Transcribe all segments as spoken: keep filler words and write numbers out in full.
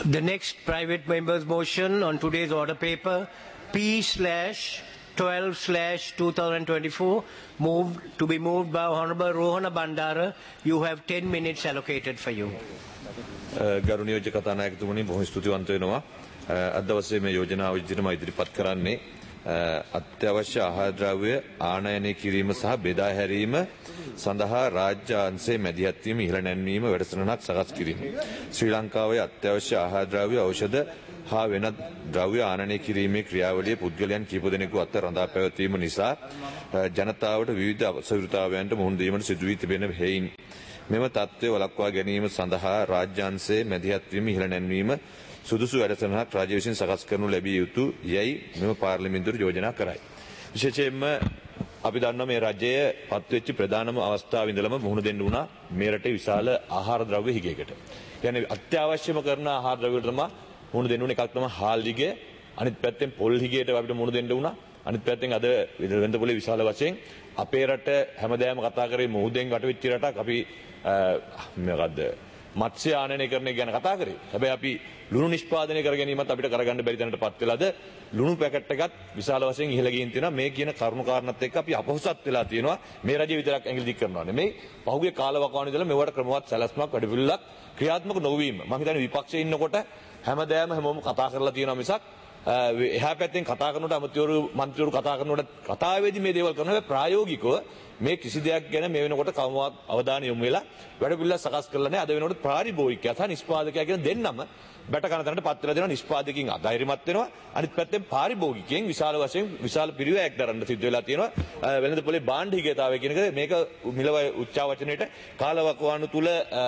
The next private member's motion on today's order paper, P slash twelve slash twenty twenty-four, moved to be moved by Honorable Rohana Bandara. You have ten minutes allocated for you. ගරු නියෝජ්‍ය කතානායකතුමනි බොහොම ස්තුතිවන්ත වෙනවා. අද දවසේ මේ යෝජනාව ඉදිරියට මම ඉදිරිපත් කරන්නේ අත්‍යවශ්‍ය ආහාර ද්‍රව්‍ය ආනයනය කිරීම සහ බෙදා හැරීම සඳහා රාජ්‍ය අංශයේ මැදිහත් වීම ඉහළ නැන්වීම වැඩසටහනක් සකස් කිරීම. ශ්‍රී ලංකාවේ අත්‍යවශ්‍ය ආහාර ද්‍රව්‍ය ඖෂධ හා වෙනත් ද්‍රව්‍ය ආනයනය කිරීමේ ක්‍රියාවලිය පුද්ගලයන් කීප දෙනෙකු අතර රඳා පැවතීම නිසා ජනතාවට විවිධ අසවෘතාවයන්ට මුහුණ දීමට සිදු වී තිබෙන හේයින් මෙම තත්ත්වය වළක්වා ගැනීම සඳහා රාජ්‍යාංශයේ මැදිහත් වීම ඉහළ නැන්වීම සුදුසු වැඩසටහනක් රාජ්‍ය විසින් සකස් කරනු ලැබිය යුතු යයි මෙම පාර්ලිමේන්තුවට යෝජනා කරයි. විශේෂයෙන්ම අපි දන්නවා මේ රජය පත්වෙච්ච ප්‍රධානම අවස්ථාව ඉඳලම මුහුණ දෙන්න උනා මේ රටේ විශාල ආහාර ද්‍රව්‍ය හිගයකට. කියන්නේ අත්‍යවශ්‍යම කරන ආහාර ද්‍රව්‍ය වලට තමයි මුහුණ දෙන්න උනේ. එකක් තමයි හාල් හිගය, අනිත් පැත්තෙන් පොල් හිගයට අපිට මුහුණ දෙන්න උනා. අනිත් පැත්තෙන් අද වෙළඳ පොලේ විශාල වශයෙන් අපේ රට හැමදාම කතා කරේ මුහුදෙන් වටවෙච්ච රටක්. අපි මොකද්ද මත්ස්‍ය ආනයනය කරන එක ගැන කතා කරේ. හැබැයි අපි ලුණු නිෂ්පාදනය කර ගැනීමත් අපිට කරගන්න බැරි තැනටපත් වෙලාද ලුණු පැකට් එකත් විශාල වශයෙන් ඉහළ ගිහින් තියෙනවා. මේ කියන කරුණු කාරණාත් එක්ක අපි අපහසුත් වෙලා තියෙනවා. මේ රජය විතරක් ඇඟිලි දික් කරනවා නෙමෙයි. පහුගිය කාලවකවානුව ඉඳලා මෙවට ක්‍රමවත් සැලැස්මක් වැඩපිළිවෙලක් ක්‍රියාත්මක නොවීම. මම හිතන්නේ විපක්ෂයේ ඉන්නකොට හැමදාම හැමෝම කතා කරලා තියෙනවා මිසක් එහා පැත්තෙන් කතා කරනකොට අමතිවරු මන්ත්‍රීවරු කතා කරනකොට කතාවේදී මේ දේවල් කරනවා. හැබැයි ප්‍රායෝගිකව මේ කිසි දෙයක් ගැන මේ වෙනකොට කවමවත් අවධානය යොමු වෙලා වැඩ පිළිවෙල සකස් කරලා නැහැ. අද වෙනකොට ප්‍රාරිභෝගිකයා සහ නිෂ්පාදකයා කියන දෙන්නම බැට කන තැනට පත් වෙලා දෙනවා. නිෂ්පාදකකින් අධෛර්යමත් වෙනවා. අනිත් පැත්තෙන් පාරිභෝගිකයන් විශාල වශයෙන් විශාල පිරිවැයක් දරන්න සිද්ධ වෙලා තියෙනවා. වෙළඳ පොලේ භාණ්ඩ හිගතාවය කියන එක මේක මිලව උච්චාවචනයේට කාලවකවානු තුල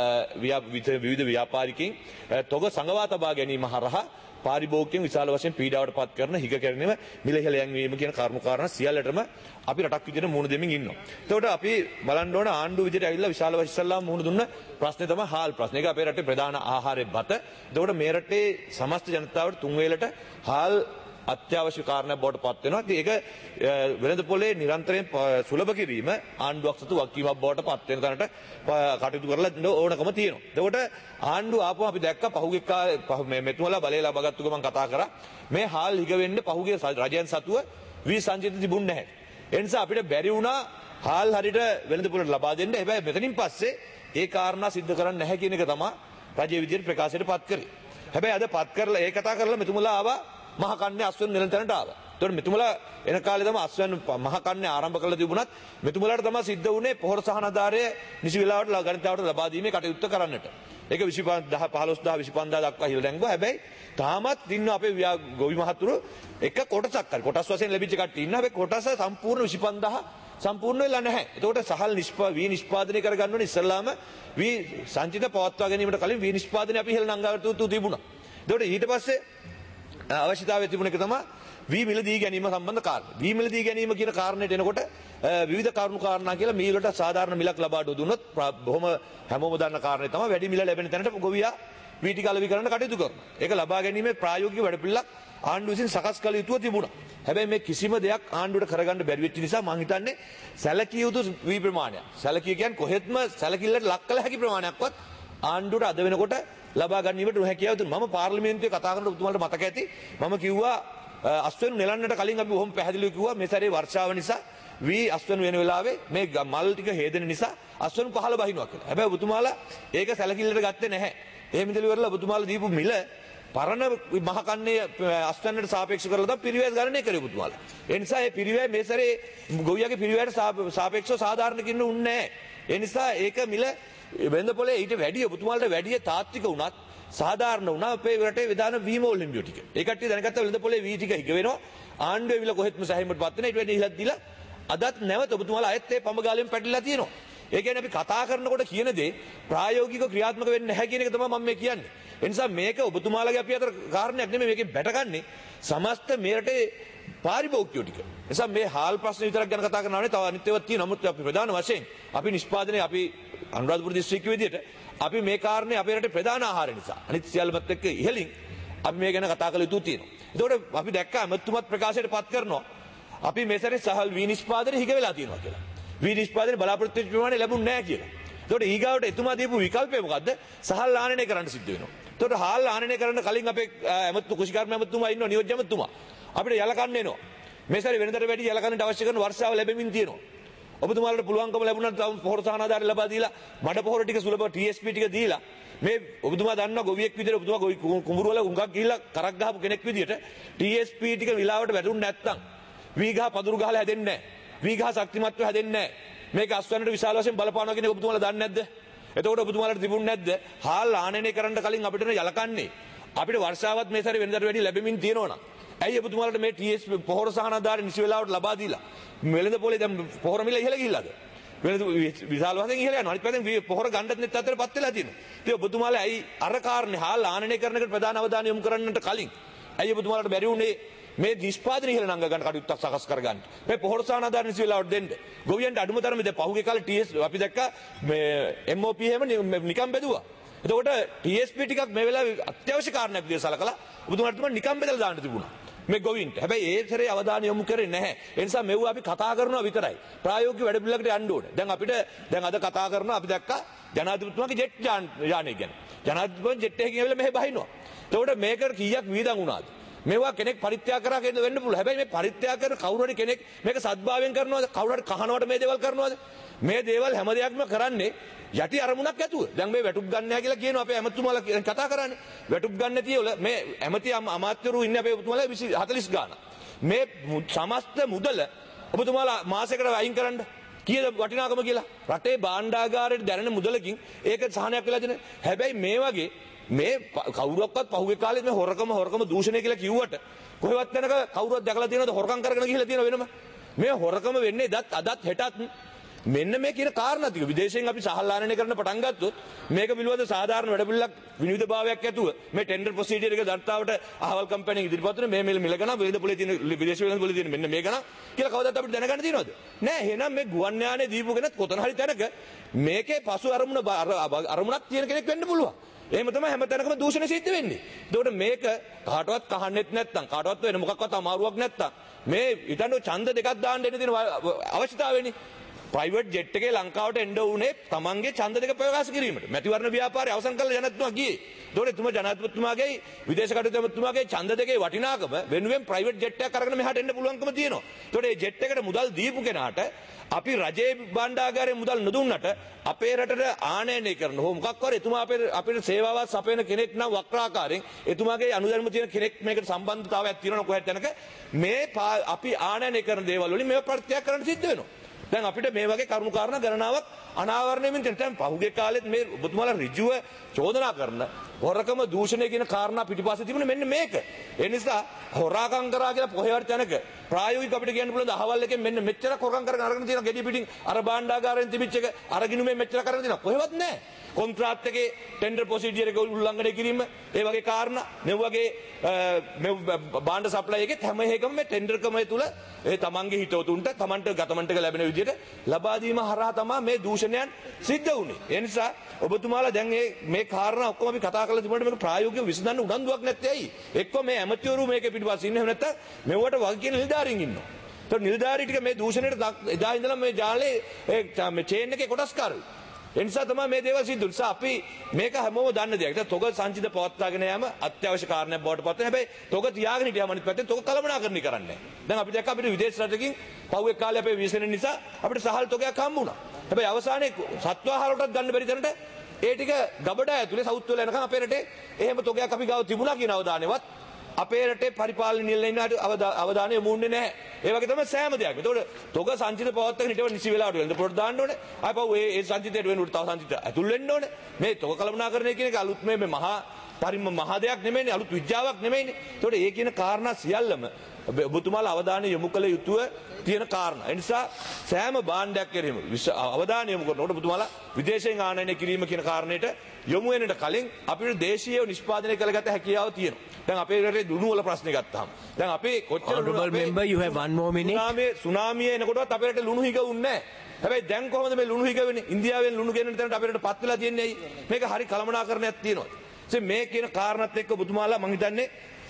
විවිධ ව්‍යාපාරිකයින් තොග සංගවා තබා ගැනීම හරහා පාරිභෝගිකයන් විශාල වශයෙන් පීඩාවට පත් කරන හිග කැරණීම මිල ඉහළ යෑම කියන කර්ම කාරණා සියල්ලටම අපි රටක් විදිහට මුහුණ දෙමින් ඉන්නවා. එතකොට අපි බලන්න ඕන ආණ්ඩුව විදිහට ඇවිල්ලා විශාල වශයෙන් ඉස්සල්ලාම මුහුණ දුන්න ප්‍රශ්නේ තමයි හාල් ප්‍රශ්නේ. ඒක අපේ රටේ ප්‍රධාන ආහාරයේ බත. එතකොට මේ රටේ සමස්ත ජනතාවට තුන් වේලට හාල් අත්‍යවශ්‍ය කාරණයක් බවට පත් වෙනවා. ඒක වෙළඳ පොලේ නිරන්තරයෙන් සුලභ කිරීම ආණ්ඩුවක් සතු වගකීමක් බවට පත් වෙන තැනට කටයුතු කරලා ඕනකම තියෙනවා. එතකොට ආණ්ඩුව ආපුවම අපි දැක්ක පහුගිය කාලේ මේ මෙතුමලා බලය ලබාගත්තු ගමන් කතා කරා මේ හාල් හිග වෙන්න පහුගිය රජයන් සතුව වී සංජිත තිබුණ නැහැ. ඒ නිසා අපිට බැරි වුණා හාල් හරියට වෙළඳ පොලට ලබා දෙන්න. හැබැයි මෙතනින් පස්සේ ඒ කාරණා सिद्ध කරන්න නැහැ කියන එක තමයි රජයේ විදියට ප්‍රකාශයට පත් කරේ. හැබැයි අද පත් කරලා ඒ කතා කරලා මෙතුමලා ආවා මහ කන්නේ අස්වැන්න නෙලන තැනට ආවා. ඒතකොට මෙතුමලා එන කාලේ තමයි අස්වැන්න මහ කන්නේ ආරම්භ කළා තිබුණත් මෙතුමලාට තමයි සිද්ධ වුණේ පොහොර සහන ආධාරය නිසි වෙලාවට ගණිතාවට ලබා දීමේ කටයුත්ත කරන්නට. ඒක විසිපහ පහළොස් දහ විසිපහ දක්වා හිල දැංගුවා. හැබැයි තාමත් ඉන්න අපේ ගොවි මහතුරු එක කොටසක් හරි කොටස් වශයෙන් ලැබිච්ච කට්ටිය ඉන්න. හැබැයි කොටස සම්පූර්ණ විසිපහ සම්පූර්ණ වෙලා නැහැ. ඒතකොට සහල් නිෂ්පා වී නිෂ්පාදනය කර ගන්න ඕනේ ඉස්සල්ලාම වී සංචිත පවත්වා ගැනීමට කලින් වී නිෂ්පාදනය අපි ඉහළ නංගාවට තිබුණා. ඒතකොට ඊට පස්සේ අවශ්‍යතාවය තිබුණ එක තමයි වී මිල දී ගැනීම සම්බන්ධ කාරණා. වී මිල දී ගැනීම කියන කාරණයට එනකොට විවිධ කරුණු කාරණා කියලා මේ වලට සාධාරණ මිලක් ලබා දුන්නොත් බොහොම හැමෝම දන්න කාරණේ තමයි වැඩි මිල ලැබෙන තැනට ගොවියා වී ටික අලෙවි කරන්න කටයුතු කරනවා. ඒක ලබා ගැනීමේ ප්‍රායෝගික වැඩපිළිවෙලක් ආණ්ඩුව විසින් සකස් කළ යුතුව තිබුණා. හැබැයි මේ කිසිම දෙයක් ආණ්ඩුවට කරගන්න බැරි වෙච්ච නිසා මම හිතන්නේ සැලකිය යුතු වී ප්‍රමාණයක්. සැලකිය කියන්නේ කොහෙත්ම සැලකිල්ලට ලක් කළ හැකි ප්‍රමාණයක්වත් ආණ්ඩුවට අද වෙනකොට ලබා ගැනීමට නොහැකියාව තුන. මම පාර්ලිමේන්තුවේ කතා කරනකොට ඔබතුමාලට මතක ඇති මම කිව්වා අස්වැනු නෙලන්නට කලින් අපි බොහොම පැහැදිලිව කිව්වා මේ සැරේ වර්ෂාව නිසා වී අස්වැනු වෙන වෙලාවේ මේ මල් ටික හේදෙන නිසා අස්වැනු පහළ බහිනවා කියලා. හැබැයි ඔබතුමාලා ඒක සැලකිල්ලට ගත්තේ නැහැ. එහෙම ඉඳලා ඉවරලා ඔබතුමාලා දීපු මිල පරණ මහ කන්නේ අස්වැන්නට සාපේක්ෂව කරලා තමයි පිරිවැය ගණනය කරේ ඔබතුමාලා. ඒ නිසා මේ පිරිවැය මේ සැරේ ගොවියාගේ පිරිවැයට සාපේක්ෂව සාධාරණ කින්න උන්නේ නැහැ. ඒ නිසා ඒක මිල වෙළඳ පොලේ ඊට වැඩි ඔබතුමාලට වැඩි තාත්වික වුණත් සාධාරණ වුණා අපේ රටේ විධාන වී මූල්‍ය නියුටි ටික. ඒ කට්ටිය දැනගත්ත වෙළඳ පොලේ වී ටික හිග වෙනවා. ආණ්ඩුවේ විල කොහෙත්ම සැහැමටපත් වෙන ඊට වැඩි ඉහළට දීලා අදත් නැවත ඔබතුමාලා ආයෙත් ඒ පඹගාලෙන් පැටලලා තියෙනවා. ඒ කියන්නේ අපි කතා කරනකොට කියන දේ ප්‍රායෝගිකව ක්‍රියාත්මක වෙන්නේ නැහැ කියන එක තමයි මම මේ කියන්නේ. ඒ නිසා මේක ඔබතුමාලගේ අපි අතර කාරණයක් නෙමෙයි. මේකෙන් බැටගන්නේ සමස්ත මේ රටේ පාරිභෝගිකයෝ ටික. නිසා මේ හාල් ප්‍රශ්න විතරක් ගැන කතා කරනවා නේ. තව අනිත් ඒවාත් තියෙනවා. නමුත් අපි ප්‍රධාන වශයෙන් අපි නිෂ්පාදනයේ අපි අනුරාධපුර දිස්ත්‍රික්කයේ විදිහට අපි මේ කාරණේ අපේ රටේ ප්‍රධාන ආහාරය නිසා අනිත් සියල්ලමත් එක්ක ඉහළින් අපි මේ ගැන කතා කළ යුතු තියෙනවා. ඒතකොට අපි දැක්කා අමතුමත් ප්‍රකාශයට පත් කරනවා අපි මේ සැරේ සහල් වී නිෂ්පාදනය හිග වෙලා තියෙනවා කියලා. වී නිෂ්පාදනය බලාපොරොත්තු වෙච්ච ප්‍රමාණය ලැබුණ නැහැ කියලා. ඒතකොට ඊගාවට එතුමා දීපු විකල්පය මොකද්ද? සහල් ආනයනය කරන්න සිද්ධ වෙනවා. එතකොට හාල් ආනයනය කරන්න කලින් අපේ ඇමතු කුෂිකර්ම ඇමතුමා ඉන්නවා නියෝජ්‍ය ඇමතුමා. අපිට යල කන්න එනවා. මේ සැරේ වෙනදට වැඩි යල කන්නට අවශ්‍ය කරන වර්ෂාව ලැබෙමින් තියෙනවා. ඔබතුමාලට පුළුවන්කම ලැබුණා තව පොහොර සහනාධාර ලබා දීලා මඩ පොහොර ටික සුලභ ටී එස් පී ටික දීලා මේ ඔබතුමා දන්නවා ගොවියෙක් විදිහට ඔබතුමා ගොවි කුඹුරු වල උඟක් ගිහිල්ලා කරක් ගහපු කෙනෙක් විදිහට ටී එස් පී ටික විලාවට වැටුන්නේ නැත්තම් වී ගහ පදුරු ගහලා හැදෙන්නේ නැහැ. වී ගහ ශක්තිමත්ව හැදෙන්නේ නැහැ. මේක අස්වැන්නට විශාල වශයෙන් බලපානවා කියන එක ඔබතුමාලා දන්නේ නැද්ද? එතකොට ඔබතුමාලාට තිබුණ නැද්ද? හාල් ආනයනය කරන්න කලින් අපිට යලකන්නේ. අපිට වර්ෂාවත් මේ සැරේ වෙනදාට වැඩි ලැබෙමින් තියෙනවා. ඇයි ඔබතුමාලාට මේ ටී එස් පී පොහොර සහනාධාර නිසි වෙලාවට ලබා දීලා වෙළඳ පොලේ දැන් පොහොර මිල ඉහළ ගිහිල්ලාද? වෙළඳ විශාල වශයෙන් ඉහළ යනවා. අනිත් පැත්තෙන් පොහොර ගණ්ඩත් නෙත් අතරපත් වෙලා තියෙනවා. ඉතින් ඔබතුමාලා ඇයි අර කාරණේ හාල් ආනයනය කරන එකට ප්‍රධාන අවධානය යොමු කරන්නට කලින් ඇයි ඔබතුමාලාට බැරි වුණේ මේ නිෂ්පාදන ඉහළ නංග ගන්න කටයුත්තක් සකස් කරගන්න. මේ පොහොර සහනාධාර නිසි වෙලාවට දෙන්න. ගොවියන්ට අඩුම තරමේ දැන් පහුගිය කාලේ ටී එස් අපි දැක්කා මේ එම් ඕ පී එහෙම නිකම් බෙදුවා. එතකොට ටී එස් පී ටිකක් මේ වෙලාවේ අත්‍යවශ්‍ය කාරණයක් විදිහට සලකලා ඔබතුමාලාට තමයි නිකම් බෙදලා දාන්න තිබුණා. මේ ගොවින්ට. හැබැයි ඒ සැරේ අවධානය යොමු කරේ නැහැ. ඒ නිසා මෙව අපි කතා කරනවා විතරයි. ප්‍රායෝගික වැඩ පිළිවෙලකට යන්න ඕනේ. දැන් අපිට දැන් අද කතා කරනවා අපි දැක්කා ජනාධිපතිතුමාගේ ජෙට් යානය ගැන. ජනාධිපතිතුමා ජෙට් එකකින් ඇවිල්ලා මෙහෙ බහිනවා. එතකොට මේකට කීයක් වීදම් වුණාද? මේවා කෙනෙක් පරිත්‍යාග කරා කියන වෙන්න පුළුවන්. හැබැයි මේ පරිත්‍යාග කරන කවුරු හරි කෙනෙක් මේක සත්භාවයෙන් කරනවද? කවුරු හරි කහනවට මේ දේවල් කරනවද? මේ දේවල් හැම දෙයක්ම කරන්නේ යටි අරමුණක් ඇතුව. දැන් මේ වැටුප් ගන්න නැහැ කියලා කියනවා අපේ ඇමතුමාලා කතා කරන්නේ. වැටුප් ගන්න නැතිවල මේ ඇමති අමාත්‍යවරු ඉන්නේ අපේ ඔබතුමාලා හතළිස් ගාණක්. මේ සමස්ත මුදල ඔබතුමාලා මාසෙකට අයින් කරන්න කීයද වටිනාකම කියලා. රටේ භාණ්ඩාගාරයට දැනෙන මුදලකින් ඒක සහනයක් වෙලා දෙන. හැබැයි මේ වගේ මේ කවුරක්වත් පහුගිය කාලේ මේ හොරකම හොරකම දූෂණය කියලා කිව්වට කොහෙවත් යනක කවුරුවත් දැකලා තියෙනවද හොරකම් කරගෙන ගිහිල්ලා තියෙනව වෙනම මේ හොරකම වෙන්නේ දත් අදත් හෙටත් මෙන්න මේ කියන කාරණා ටික විදේශයෙන් අපි සහල් ආනයනය කරන්න පටන් ගත්තොත් මේක පිළිබඳ සාධාරණ වැඩපිළිවෙලක් විනිවිදභාවයක් ඇතුව මේ ටෙන්ඩර් ප්‍රොසීජර් එක දත්තාවට අහවල් කම්පැනි ඉදිරිපත් වෙන මේ මිල මිල ගණන් වෙළඳ පොලේ තියෙන විදේශ වෙළඳ පොලේ තියෙන මෙන්න මේ ගණන් කියලා කවදාවත් අපිට දැනගන්න තියෙනවද නෑ එහෙනම් මේ ගුවන් යානේ දීපු කෙනෙක් කොතන හරි තැනක මේකේ පසු අරමුණ අරමුණක් තියෙන කෙනෙක් වෙන්න පුළුවන් එහෙම තමයි හැම තැනකම දූෂණ සිද්ධ වෙන්නේ. ඒකට මේක කාටවත් කහන්නෙත් නැත්තම් කාටවත් වෙන මොකක්වත් අමාරුවක් නැත්තම් මේ ඊටනෝ ඡන්ද දෙකක් දාන්න එන්න තියෙන අවශ්‍යතාවයනේ. ප්‍රයිවට් ජෙට් එකේ ලංකාවට එන්න උනේ තමන්ගේ ඡන්ද දෙක ප්‍රකාශ කිරීමට. මැතිවරණ ව්‍යාපාරය අවසන් කළ ජනාධිපතිතුමා ගියේ. ඒතකොට එතුමා ජනාධිපතිතුමාගේ විදේශ කටයුතු ඇමතිතුමාගේ ඡන්ද දෙකේ වටිනාකම වෙනුවෙන් ප්‍රයිවට් ජෙට් එකක් අරගෙන මෙහාට එන්න පුළුවන්කම තියෙනවා. ඒතකොට මේ ජෙට් එකට මුදල් දීපු කෙනාට අපි රජයේ භාණ්ඩාගාරයේ මුදල් නොදුන්නට අපේ රටට ආනයනය කරන හෝ මොකක් කර එතුමා අපේ අපේ සේවාවක් සපයන කෙනෙක් නම් වක්‍රාකාරයෙන් එතුමාගේ අනුදැනුම තියෙන කෙනෙක් මේකට සම්බන්ධතාවයක් තියෙනවා කොහෙත් යනක මේ අපි ආනයනය කරන දේවල් වලින් මේව ප්‍රත්‍යක් කරන්න සිද්ධ වෙනවා. දැන් අපිට මේ වගේ කරුණු කාරණා ගණනාවක් අනාවරණය වෙමින් තියෙන දැන් පහුගිය කාලෙත් මේ ඔබතුමාලා ඍජුව චෝදනා කරන හොරකම දූෂණය කියන කාරණා පිටිපස්සේ තිබුණේ මෙන්න මේක. ඒ නිසා හොරාකම් කරා කියලා කොහෙවත් යනක ප්‍රායෝගික අපිට කියන්න පුළුවන් අහවල් එකෙන් මෙන්න මෙච්චර හොරකම් කරගෙන අරගෙන තියෙන ගෙඩි පිටින් අර භාණ්ඩාගාරයෙන් තිබිච්ච එක අර ගිණුමෙන් මෙච්චර කරගෙන තියෙනවා කොහෙවත් නැහැ. කොන්ත්‍රාත් එකේ ටෙන්ඩර් ප්‍රොසීජර් එක උල්ලංඝනය කිරීම ඒ වගේ කාරණා මේ වගේ මේ භාණ්ඩ සප්ලයි එකේ හැම එකම මේ ටෙන්ඩර් ක්‍රමය තුල ඒ තමන්ගේ හිතවතුන්ට තමන්ට ගතමන්ට ලැබෙන විදිහට ලබා දීම හරහා තමයි මේ දූෂණයන් සිද්ධ වුනේ. ඒ නිසා ඔබතුමාලා දැන් මේ මේ කාරණා ඔක්කොම අපි කතා කරලා තිබුණාට මේක ප්‍රායෝගිකව විසඳන්න උනන්දුවක් නැත්තේ ඇයි? එක්ක මේ ඇමතිවරු මේකේ පිටිපස්සේ ඉන්නේ නැත්නම් මෙවට වගේ කියන නිලධාරීන් ඉන්නවා. ඒතකොට නිලධාරී ටික මේ දූෂණයට එදා ඉඳලා මේ ජාලේ මේ චේන් එකේ කොටස්කාරයි. ඒ නිසා තමයි මේ දේවල් සිද්ධ වෙන්නේ. අපි මේක හැමෝම දන්න දෙයක්. ඒක තොග සංචිත පවත්වාගෙන යාම අත්‍යවශ්‍ය කාරණයක් බවට පත් වෙනවා. හැබැයි තොග තියාගෙන හිටියාම අනිත් පැත්තෙන් තොග කළමනාකරණය කරන්නේ නැහැ. දැන් අපි දැක්ක අපිට විදේශ රටකින් පහුවෙක් කාලේ අපේ විශ්ලේෂණ නිසා අපිට සහල් තොගයක් හම්බ වුණා. හැබැයි අවසානයේ සත්වාහාර වලටත් ගන්න බැරි තැනට ඒ ටික ගබඩා ඇතුලේ සවුත් වල යනකම් අපේ රටේ එහෙම තොගයක් අපි ගාව තිබුණා කියන අවධානයවත් අපේ රටේ පරිපාලන නිලයේ ඉන්න අවධානය යොමු වෙන්නේ නැහැ. ඒ වගේ තමයි සෑම දෙයක්ම. ඒතකොට තොග සංචිත පවත්වාගෙන හිටව නිසි වෙලාවට වෙලඳ පොඩ දාන්න ඕනේ. ආයෙ පහුව ඒ සංචිතයට වෙනුවට තව සංචිත ඇතුල් වෙන්න ඕනේ. මේ තොග කළමනාකරණය කියන එක අලුත් මේ මහා පරිම මහා දෙයක් නෙමෙයිනේ. අලුත් විද්‍යාවක් නෙමෙයිනේ. ඒතකොට ඒ කියන කාරණා සියල්ලම ඔබතුමාලා අවධානය යොමු කළ යුතුව තියෙන කාරණා. ඒ නිසා සෑම භාණ්ඩයක් කෙරෙහිම අවධානය යොමු කරනකොට ඔබතුමාලා විදේශයෙන් ආනයනය කිරීම කියන කාරණේට යොමු වෙන්නට කලින් අපිට දේශීයව නිෂ්පාදනය කරගත හැකියාව තියෙනවා. දැන් අපේ රටේ දුණු වල ප්‍රශ්නේ ගත්තාම දැන් අපේ කොච්චර honorable member you have one more minute. සුනාමිය සුනාමිය එනකොටවත් අපේ රටේ ලුණු හිගවුන්නේ නැහැ. හැබැයි දැන් කොහොමද මේ ලුණු හිගවෙන්නේ? ඉන්දියාවෙන් ලුණු ගෙන්නන තැනට අපේ රට පත් වෙලා තියන්නේ ඇයි? මේක හරි කළමනාකරණයක් තියෙනවා. ඉතින් මේ කියන කාරණාත් එක්ක ඔබතුමාලා මම හිතන්නේ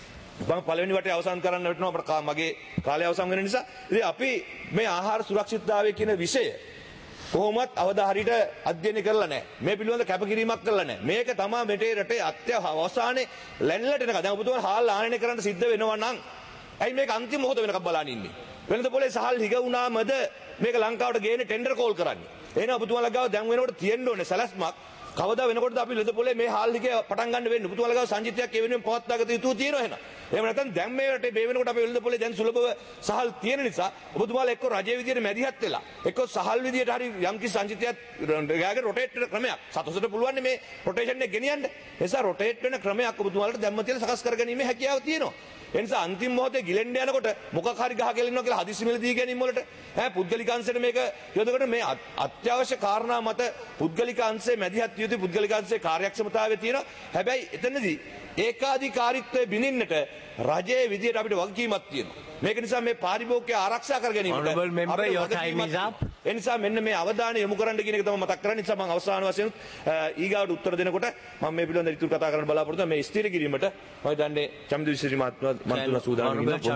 මම පළවෙනි වටේ අවසන් කරන්න වෙනවා අපේ මගේ කාලය අවසන් වෙන නිසා. ඉතින් අපි මේ ආහාර සුරක්ෂිතතාවය කියන විෂය කොහොමත් අවධාරියට අධ්‍යයනය කරලා නැහැ. මේ පිළිබඳ කැපකිරීමක් කරලා නැහැ. මේක තමයි මෙතේ රටේ අත්‍යවශ්‍යනේ ලැන්ලට එනක. දැන් ඔබතුමාලා හාල් ආනයනය කරන්න සිද්ධ වෙනවා නම් ඇයි මේක අන්තිම මොහොත වෙනකම් බලන් ඉන්නේ? වෙනද පොලේ සහල් හිග වුණාමද මේක ලංකාවට ගේන්නේ ටෙන්ඩර් කෝල් කරන්නේ. එහෙනම් ඔබතුමාලා ගාව දැන් වෙනකොට තියෙන්න ඕනේ සැලැස්මක්. කවදා වෙනකොටද අපි ලෙද පොලේ මේ හාල් හිගේ පටන් ගන්න වෙන්නේ? ඔබතුමාලා ගාව සංජිතයක් ඒ වෙනුවෙන් පවත්වාගත යුතු තියෙනවා එහෙනම්. එහෙම නැත්නම් දැන් මේ රටේ මේ වෙනකොට අපි ලෙද පොලේ දැන් සුලභව සහල් තියෙන නිසා ඔබතුමාලා එක්ක රජයේ විදියට මැදිහත් වෙලා එක්ක සහල් විදියට හරි යම්කි සංජිතයක් ගාගේ රොටේට් වෙන ක්‍රමයක් සතොසට පුළුවන් මේ රොටේෂන් එක ගෙනියන්න. ඒ නිසා රොටේට් වෙන ක්‍රමයක් ඔබතුමාලාට දැම්ම තියලා සකස් කරගැනීමේ හැකියාව තියෙනවා. ඒ නිසා අන්තිම මොහොතේ ගිලෙන්න යනකොට මොකක් හරි ගහ ගෙලිනවා කියලා හදිසි මිල දී ගැනීම වලට ඈ පුද්ගලික අංශයට මේක යොදකට මේ අත්‍යවශ්‍ය කාරණා මත පුද්ගලික අංශයේ මැදිහත් යුතු පුද්ගලික අංශයේ කාර්යක්ෂමතාවය තියෙනවා. හැබැයි එතනදී ඒකාධිකාරීත්වයේ බිනින්නට රජයේ විදියට අපිට වගකීමක් තියෙනවා. මේක නිසා මේ පාරිභෝගිකය ආරක්ෂා කර ගැනීමට ඒ නිසා මෙන්න මේ අවධානය යොමු කරන්න කියන එක තමයි මතක් කරන්නේ. නිසා මම අවසාන වශයෙන් ඊගාවට උත්තර දෙනකොට මම මේ පිළිබඳව ඉතුරු කතා කරන්න බලාපොරොත්තු වෙනවා. මේ ස්ථිර කිරීමට මම දන්නේ චමිදු විසිරි මහත්මයා මන්තුලා සූදානම් වෙනවා.